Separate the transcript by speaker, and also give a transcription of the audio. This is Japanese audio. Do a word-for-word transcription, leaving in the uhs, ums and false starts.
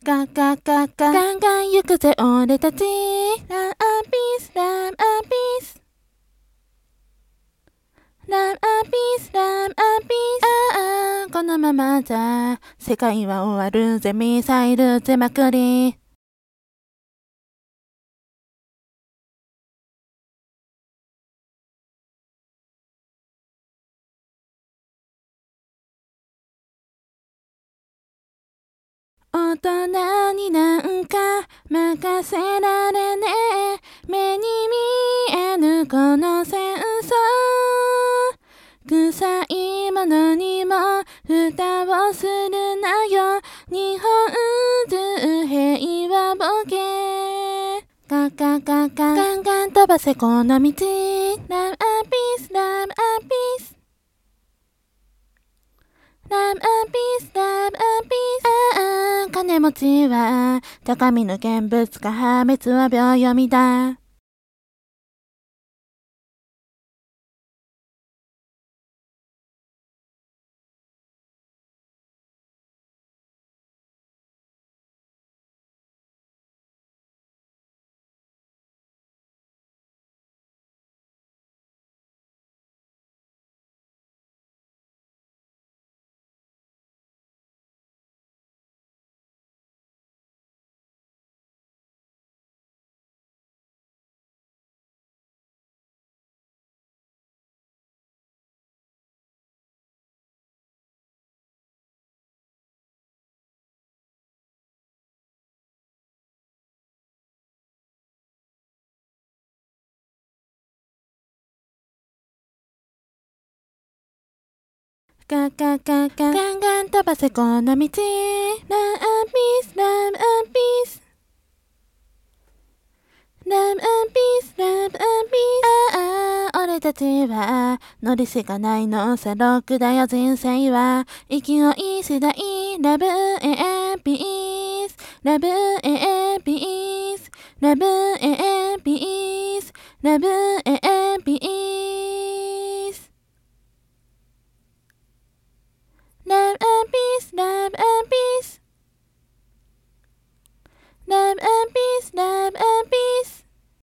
Speaker 1: ガガガガガンガン行くぜ俺たち。ランアピースランアピースランアピースランアピース。ああこのままじゃ世界は終わるぜ。ミサイル撃ちまくり。大人になんか任せられねえ。目に見えぬこの戦争。臭いものにも蓋をするなよ。日本中平和ボケ。ガガガガガンガン飛ばせこの道。ラブアピースラブアピースラブアピースラブアピース。ああ金持ちは高みの見物か破滅は秒読みだ。ガガガガガンガン飛ばせこの道。ラブアピースラブアピースラブアピースラブアピース。ああ俺たちは乗りしかないのさ。ロックだよ人生は勢い次第。ラブエピースラブエピースラブエピースラブエピースラブアピースラブアピースラブアピースラブアピース